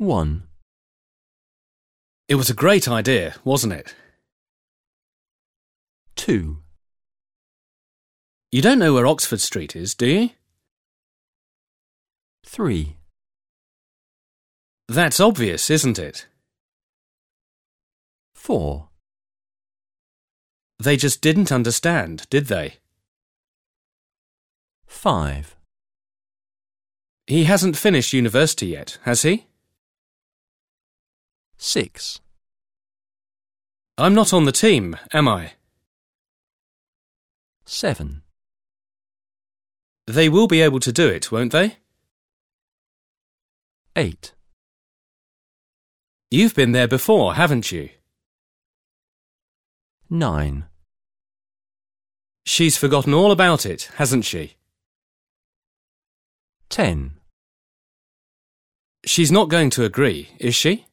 1. It was a great idea, wasn't it? 2. You don't know where Oxford Street is, do you? 3. That's obvious, isn't it? 4. They just didn't understand, did they? 5. He hasn't finished university yet, has he? 6. I'm not on the team, am I? 7. They will be able to do it, won't they? 8. You've been there before, haven't you? 9. She's forgotten all about it, hasn't she? 10. She's not going to agree, is she?